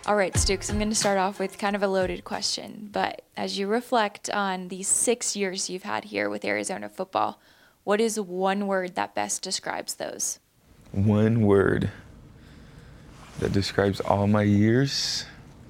All right, Stooks, I'm going to start off with kind of a loaded question, but as you reflect on these 6 years you've had here with Arizona football, what is one word that best describes those? One word that describes all my years?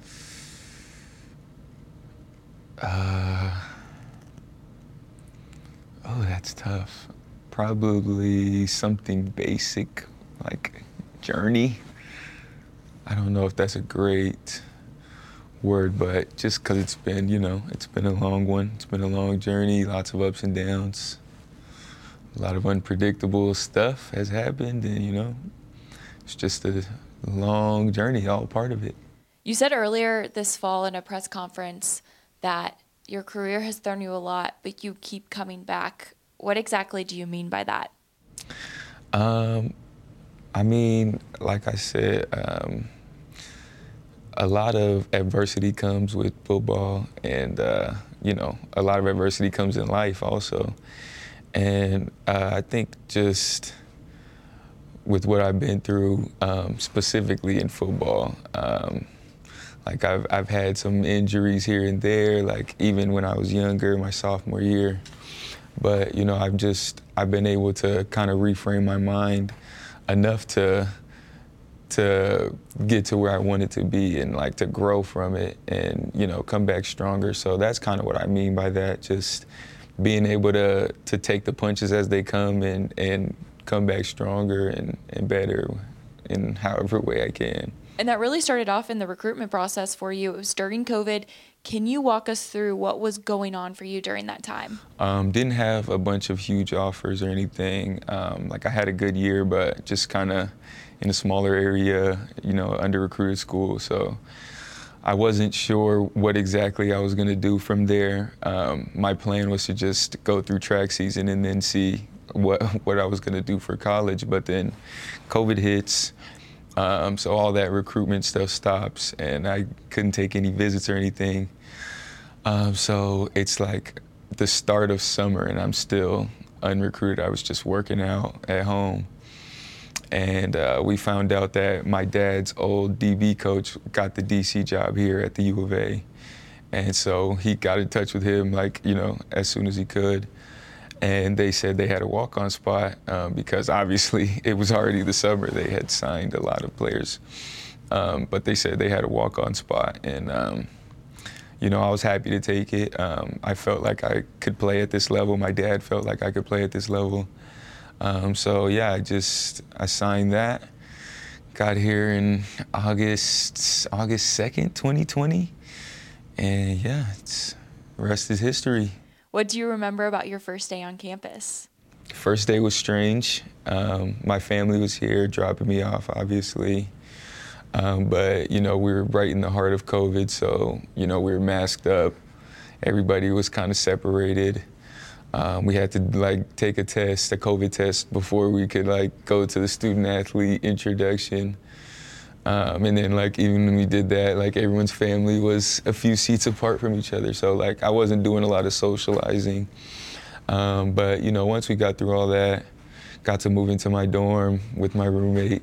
Oh, that's tough. Probably something basic, like journey. I don't know if that's a great word, but just because it's been, it's been a long one. It's been a long journey, lots of ups and downs. A lot of unpredictable stuff has happened, and, it's just a long journey, all part of it. You said earlier this fall in a press conference that your career has thrown you a lot, but you keep coming back. What exactly do you mean by that? I mean, like I said, a lot of adversity comes with football, and, a lot of adversity comes in life also. And I think just with what I've been through, specifically in football, like I've had some injuries here and there, like even when I was younger, my sophomore year. But, I've been able to kind of reframe my mind enough to get to where I wanted to be and like to grow from it and, come back stronger. So that's kind of what I mean by that, just being able to take the punches as they come and come back stronger and better in however way I can. And that really started off in the recruitment process for you. It was during COVID. Can you walk us through what was going on for you during that time? Didn't have a bunch of huge offers or anything. Like I had a good year, but just kind of in a smaller area, under-recruited school. So I wasn't sure what exactly I was going to do from there. My plan was to just go through track season and then see what I was going to do for college. But then COVID hits. So all that recruitment stuff stops, and I couldn't take any visits or anything. So it's like the start of summer, and I'm still unrecruited. I was just working out at home. And we found out that my dad's old DB coach got the DC job here at the U of A. And so he got in touch with him, as soon as he could. And they said they had a walk-on spot because obviously it was already the summer. They had signed a lot of players. But they said they had a walk-on spot. And, I was happy to take it. I felt like I could play at this level. My dad felt like I could play at this level. I signed that. Got here in August 2nd, 2020. And the rest is history. What do you remember about your first day on campus? First day was strange. My family was here dropping me off, obviously. But, we were right in the heart of COVID, so, we were masked up. Everybody was kind of separated. We had to, take a COVID test, before we could, go to the student-athlete introduction. And then, even when we did that, everyone's family was a few seats apart from each other. So, I wasn't doing a lot of socializing. But, once we got through all that, got to move into my dorm with my roommate.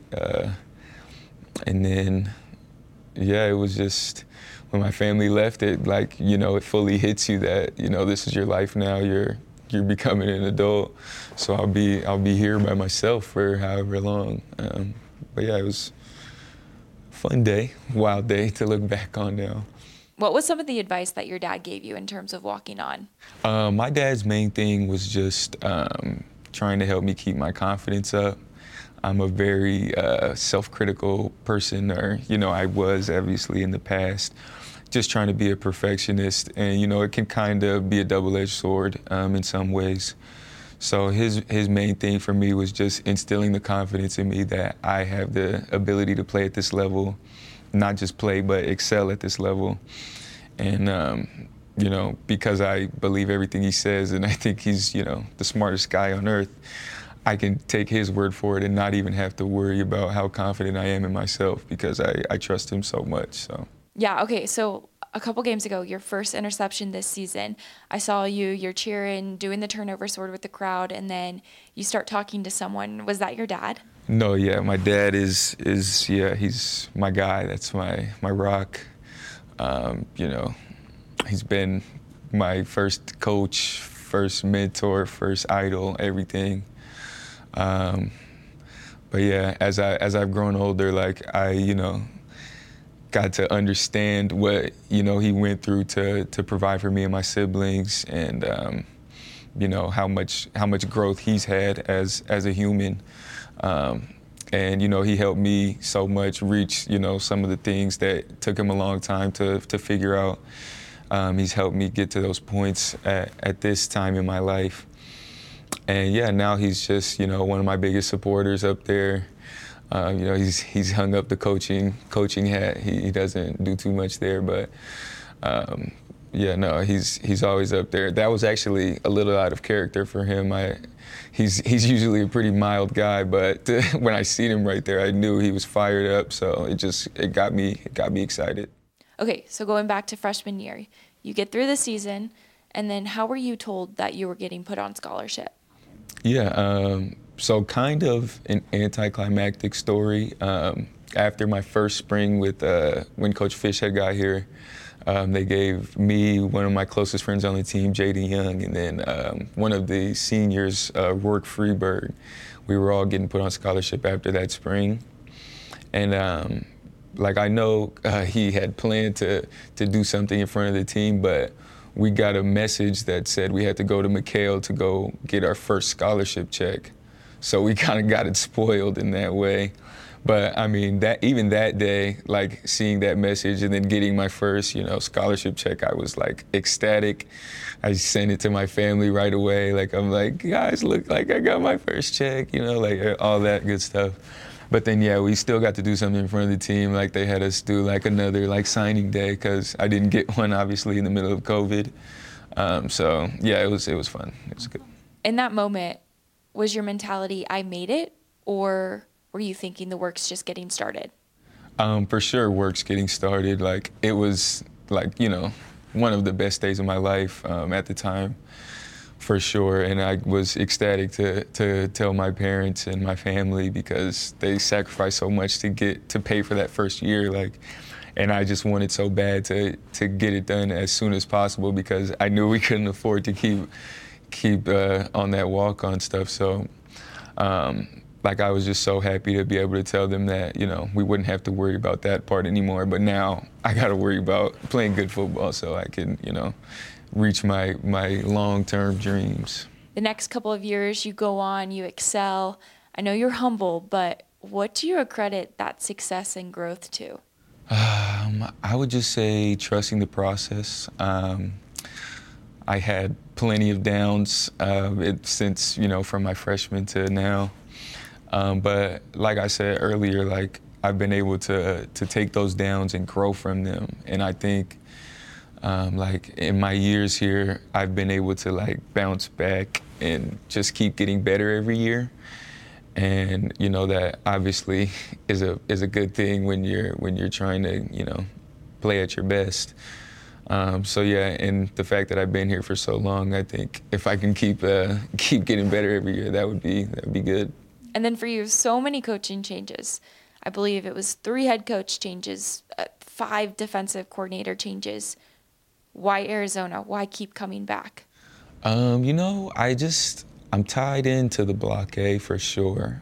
And then, it was just, when my family left, it, it fully hits you that, this is your life now. You're becoming an adult. So I'll be here by myself for however long. But it was fun day, wild day to look back on now. What was some of the advice that your dad gave you in terms of walking on? My dad's main thing was just trying to help me keep my confidence up. I'm a very self-critical person, or, I was obviously in the past, just trying to be a perfectionist. And, it can kind of be a double-edged sword in some ways. So his main thing for me was just instilling the confidence in me that I have the ability to play at this level, not just play, but excel at this level. And, because I believe everything he says, and I think he's, the smartest guy on earth, I can take his word for it and not even have to worry about how confident I am in myself, because I trust him so much. So. Yeah, okay, so a couple games ago, your first interception this season, I saw you're cheering, doing the turnover sword with the crowd, and then you start talking to someone. Was that your dad? No, yeah, my dad yeah, he's my guy. That's my rock. You know, he's been my first coach, first mentor, first idol, everything. Um, but yeah, as I've grown older, like I, got to understand what he went through to provide for me and my siblings, and how much growth he's had as a human. And he helped me so much reach some of the things that took him a long time to figure out. He's helped me get to those points at this time in my life. And yeah, now he's just one of my biggest supporters up there. He's hung up the coaching hat. He doesn't do too much there, but yeah, no, he's always up there. That was actually a little out of character for him. He's usually a pretty mild guy, but when I seen him right there, I knew he was fired up. So it got me excited. Okay, so going back to freshman year, you get through the season, and then how were you told that you were getting put on scholarship? Yeah, so kind of an anticlimactic story. After my first spring with when Coach Fish had got here, they gave me one of my closest friends on the team, Jaden Young, and then one of the seniors, Rourke Freeberg. We were all getting put on scholarship after that spring. And I know he had planned to do something in front of the team, but we got a message that said we had to go to McHale to go get our first scholarship check. So we kind of got it spoiled in that way. But I mean, even that day, like seeing that message and then getting my first, scholarship check, I was like ecstatic. I sent it to my family right away. Like, I'm like, guys, look, like I got my first check, like all that good stuff. But then, yeah, we still got to do something in front of the team. Like they had us do like another like signing day because I didn't get one, obviously, in the middle of COVID. So yeah, it was fun. It was good. In that moment, was your mentality, I made it, or were you thinking the work's just getting started? For sure, work's getting started. Like it was like, one of the best days of my life at the time, for sure. And I was ecstatic to tell my parents and my family because they sacrificed so much to pay for that first year. Like, and I just wanted so bad to get it done as soon as possible because I knew we couldn't afford to keep on that walk-on stuff. So, I was just so happy to be able to tell them that, we wouldn't have to worry about that part anymore. But now I got to worry about playing good football so I can, reach my long-term dreams. The next couple of years, you go on, you excel. I know you're humble, but what do you accredit that success and growth to? I would just say trusting the process. I had plenty of downs since, from my freshman to now. But like I said earlier, like I've been able to take those downs and grow from them. And I think in my years here, I've been able to bounce back and just keep getting better every year. And that obviously is a good thing when you're trying to play at your best. So yeah, and the fact that I've been here for so long, I think if I can keep getting better every year, that would be good. And then for you, so many coaching changes. I believe it was 3 head coach changes, 5 defensive coordinator changes. Why Arizona? Why keep coming back? I'm tied into the Block A for sure.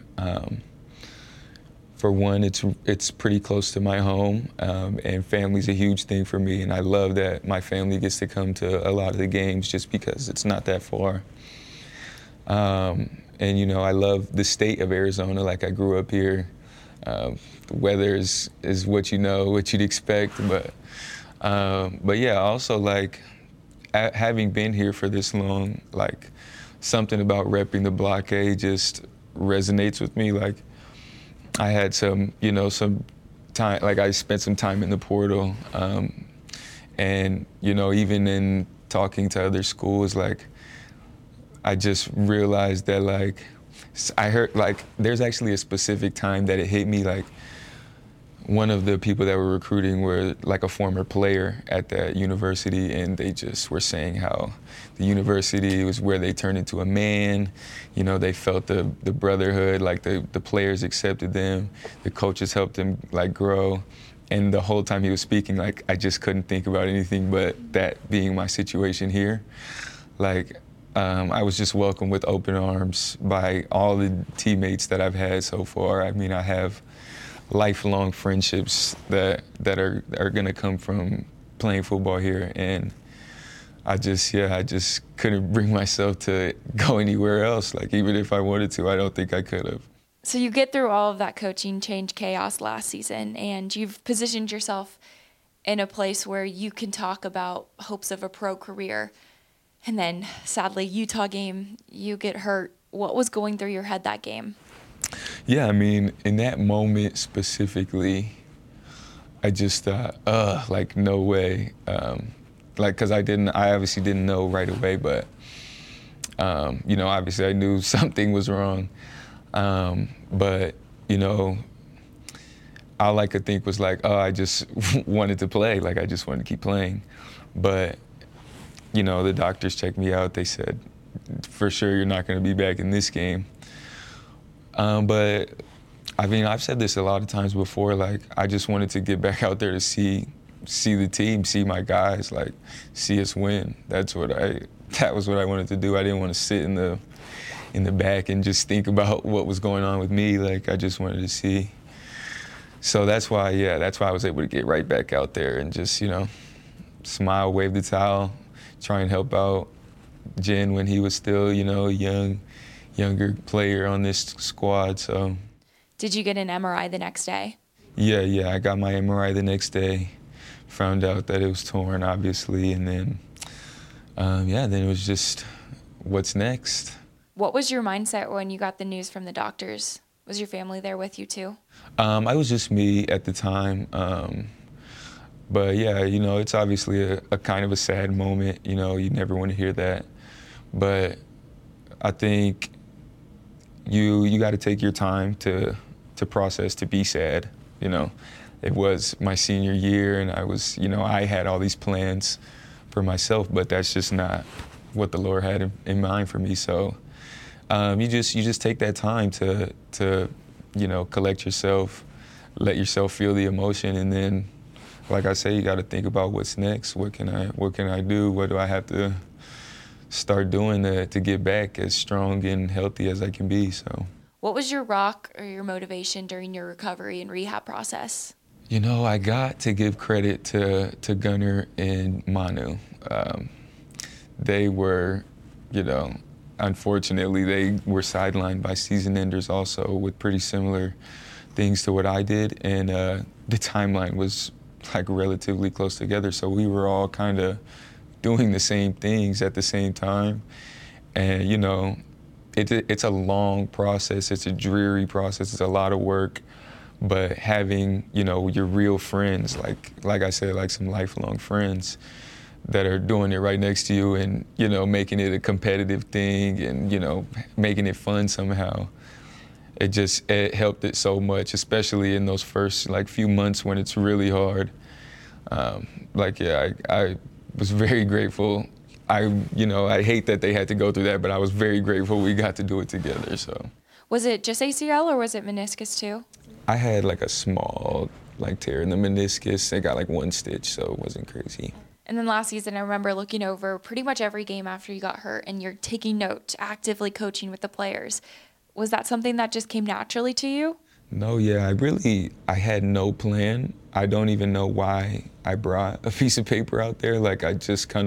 For one, it's pretty close to my home, and family's a huge thing for me, and I love that my family gets to come to a lot of the games just because it's not that far. And I love the state of Arizona. Like I grew up here. The weather is what what you'd expect, but yeah, also having been here for this long, something about repping the Block A just resonates with me. Like I had some time, I spent some time in the portal, and even in talking to other schools, I just realized that I heard there's actually a specific time that it hit me one of the people that were recruiting were like a former player at that university, and they just were saying how the university was where they turned into a man. You know, they felt the brotherhood, like the players accepted them, the coaches helped them like grow. And the whole time he was speaking, like I just couldn't think about anything but that being my situation here. Like I was just welcomed with open arms by all the teammates that I've had so far. I mean, I have lifelong friendships that are gonna come from playing football here, and I just couldn't bring myself to go anywhere else. Like even if I wanted to, I don't think I could have. So you get through all of that coaching change chaos last season, and you've positioned yourself in a place where you can talk about hopes of a pro career. And then sadly, Utah game, you get hurt. What was going through your head that game? Yeah, I mean, in that moment specifically, I just thought, like, no way. Like, because I obviously didn't know right away, but, you know, obviously I knew something was wrong. But, you know, all I could think was like, oh, I just wanted to play. Like, I just wanted to keep playing. But, you know, the doctors checked me out. They said, for sure, you're not going to be back in this game. But I mean, I've said this a lot of times before, like, I just wanted to get back out there to see the team, see my guys, like, see us win. That was what I wanted to do. I didn't want to sit in the back and just think about what was going on with me. Like, I just wanted to see. So that's why I was able to get right back out there and just, you know, smile, wave the towel, try and help out Jen when he was still, you know, younger player on this squad. So did you get an MRI the next day? Yeah, I got my MRI the next day, found out that it was torn, obviously, and then then it was just what's next. What was your mindset when you got the news from the doctors? Was your family there with you too? I was just me at the time. But yeah, you know, it's obviously a kind of a sad moment. You know, you never want to hear that. But I think you got to take your time to process, to be sad. You know, it was my senior year, and I had all these plans for myself, but that's just not what the Lord had in mind for me. So you just take that time to you know, collect yourself, let yourself feel the emotion, and then, like I say, you got to think about what's next. What can I do? What do I have to start doing to get back as strong and healthy as I can be? So, what was your rock or your motivation during your recovery and rehab process? You know, I got to give credit to Gunnar and Manu. They were, you know, unfortunately, they were sidelined by season enders also with pretty similar things to what I did, and the timeline was like relatively close together, so we were all kind of doing the same things at the same time. And you know, it's a long process, it's a dreary process, it's a lot of work, but having, you know, your real friends, like I said, like some lifelong friends that are doing it right next to you, and you know, making it a competitive thing, and you know, making it fun somehow. It helped it so much, especially in those first like few months when it's really hard. I was very grateful. I hate that they had to go through that, but I was very grateful we got to do it together. So. Was it just ACL or was it meniscus too? I had like a small like tear in the meniscus. I got like one stitch, so it wasn't crazy. And then last season, I remember looking over pretty much every game after you got hurt, and you're taking note, actively coaching with the players. Was that something that just came naturally to you? No, yeah, I had no plan. I don't even know why I brought a piece of paper out there. Like, I was just kind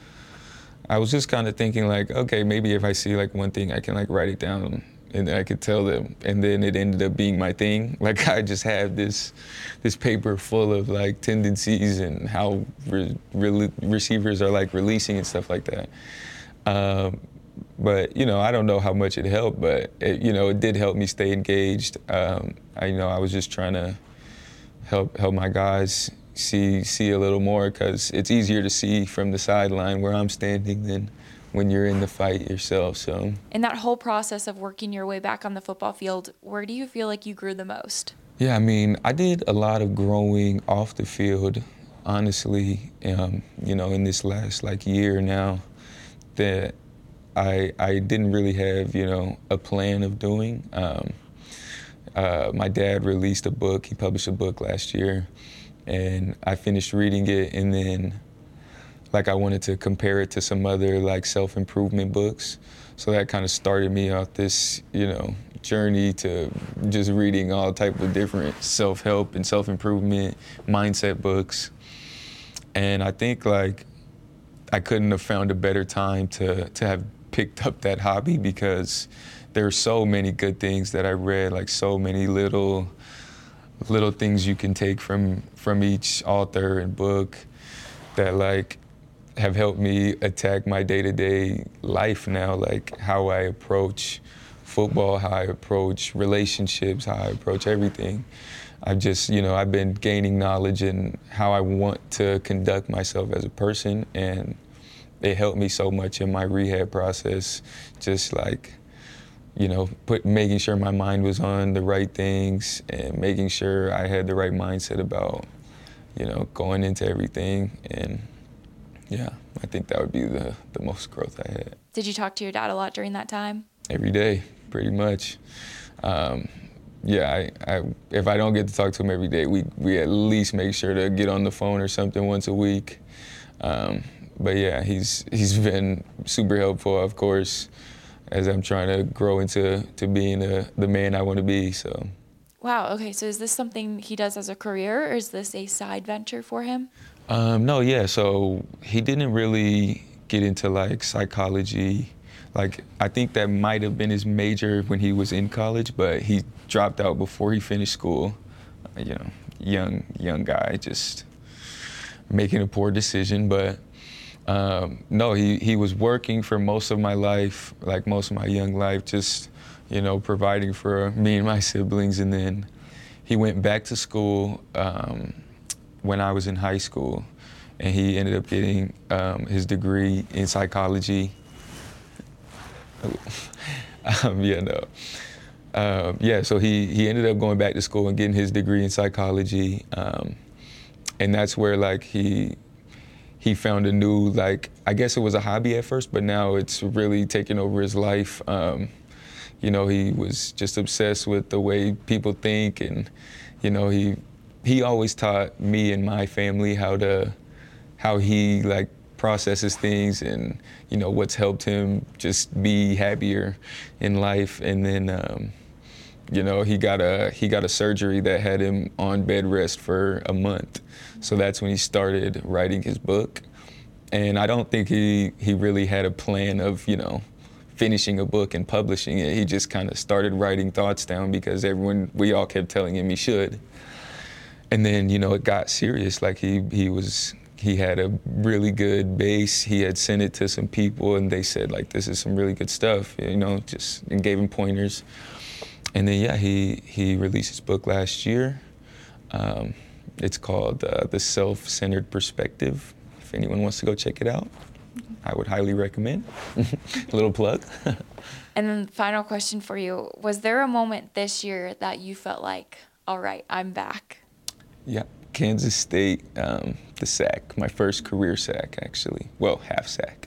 of thinking like, okay, maybe if I see like one thing, I can like write it down and I could tell them. And then it ended up being my thing. Like, I just had this paper full of like tendencies and how receivers are like releasing and stuff like that. But, you know, I don't know how much it helped, but it did help me stay engaged. I was just trying to help my guys see a little more, because it's easier to see from the sideline where I'm standing than when you're in the fight yourself. So, in that whole process of working your way back on the football field, where do you feel like you grew the most? Yeah, I mean, I did a lot of growing off the field, honestly, in this last like year now that I didn't really have, a plan of doing. My dad released a book. He published a book last year, and I finished reading it, and then like I wanted to compare it to some other like self-improvement books. So that kind of started me off this, journey to just reading all type of different self-help and self-improvement mindset books. And I think like I couldn't have found a better time to have picked up that hobby, because there are so many good things that I read, like so many little things you can take from each author and book that like have helped me attack my day-to-day life now, like how I approach football, how I approach relationships, how I approach everything. I've been gaining knowledge in how I want to conduct myself as a person, and it helped me so much in my rehab process, just like, making sure my mind was on the right things and making sure I had the right mindset about, going into everything. And yeah, I think that would be the most growth I had. Did you talk to your dad a lot during that time? Every day, pretty much. Yeah, if I don't get to talk to him every day, we at least make sure to get on the phone or something once a week. But yeah, he's been super helpful, of course, as I'm trying to grow into being the man I want to be. So. Wow. Okay. So is this something he does as a career, or is this a side venture for him? No. Yeah. So he didn't really get into like psychology. Like I think that might have been his major when he was in college, but he dropped out before he finished school. Young guy, just making a poor decision. But no, he was working for most of my life, like most of my young life, just providing for me and my siblings. And then he went back to school when I was in high school, and he ended up getting his degree in psychology. So he ended up going back to school and getting his degree in psychology, and that's where like he found a new, like, I guess it was a hobby at first, but now it's really taken over his life. He was just obsessed with the way people think, and he always taught me and my family how he like processes things, and what's helped him just be happier in life. And then he got a surgery that had him on bed rest for a month. So that's when he started writing his book. And I don't think he really had a plan of finishing a book and publishing it. He just kind of started writing thoughts down because we all kept telling him he should. And then it got serious. Like he had a really good base. He had sent it to some people, and they said, like, this is some really good stuff, just, and gave him pointers. And then, yeah, he released his book last year. It's called The Self-Centered Perspective. If anyone wants to go check it out, I would highly recommend. A little plug. And then final question for you. Was there a moment this year that you felt like, all right, I'm back? Yeah. Kansas State, the sack, my first career sack, actually. Well, half sack.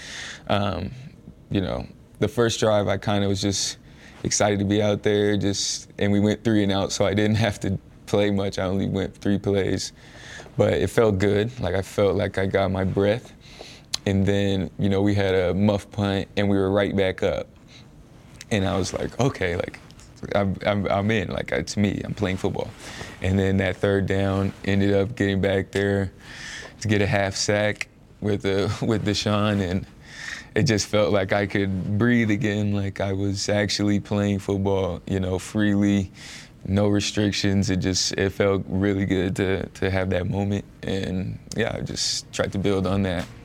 The first drive, I kind of was just excited to be out there, and we went 3 and out, so I didn't have to play much. I only went 3 plays, but it felt good. Like I felt like I got my breath. And then, we had a muff punt, and we were right back up. And I was like, okay, like, I'm in, like, it's me, I'm playing football. And then that third down, ended up getting back there to get a half sack with Deshaun, and it just felt like I could breathe again, like I was actually playing football, freely, no restrictions. It felt really good to have that moment. And yeah, I just tried to build on that.